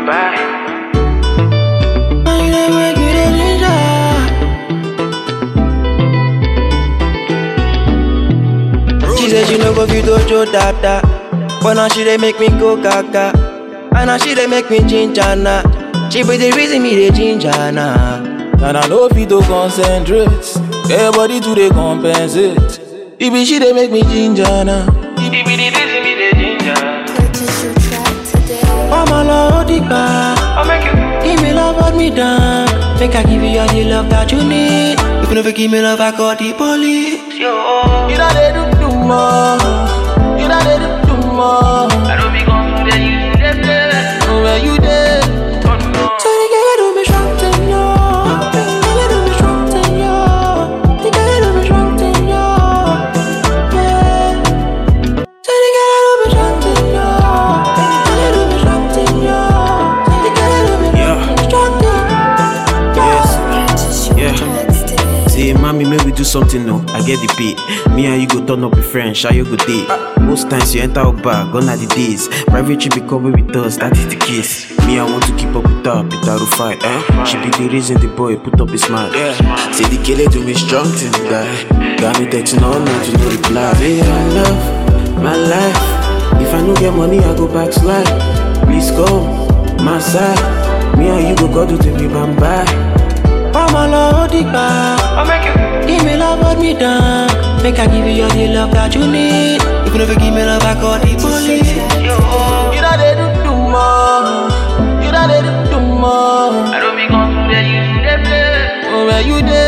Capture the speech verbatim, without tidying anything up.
vampire. You dey make me the ginger. She said she no go fit dojo dada, but now she dey make me go gaga. And now she dey make me ginger now. She be the reason me dey ginger now. And I know fit to concentrate, everybody to dey compensate. It be she dey make me ginger now. It be the reason me dey ginger. Purchase your track today. I'm a lord back. I'll make you. Give me love, hold me down. Think I give you all the love that you need. If you never give me love, I call the police. Yo, You know they do too much. You know they do too much. I don't be gone to the you the play. Where you there? Oh no. So the girl do me strong thing, yo. The girl do me strong thing, yo. The girl do me strong thing, yo. Yeah. So the girl do me strong thing, yo. The girl do me strong thing, yo. The girl do me strong thing. Yes, Purchase your yeah. tracks today. Say, mommy, maybe we do something, no. I get the pay. Me and you go turn up with friends, share your good day. Most times you enter our bar, gone are the days. Private trip become with us, that is the case. Me, I want to keep up with her, Peter Rufai, eh? She be the reason the boy put up his smile, yeah. Say the killer do me strong thing, guy. Got me texting all night, you no reply. Say, I love my life. If I no get money, I go backslide. Please come, my side. Me and you go go to the bam bye. I'm a lord back. I'll make you. Give me love, hold me down. Think I give you all the love that you need. If you never give me love, I call the police. Yo, You know they do too much. You know they do too much. I don't be gone to the you the play. Where you there?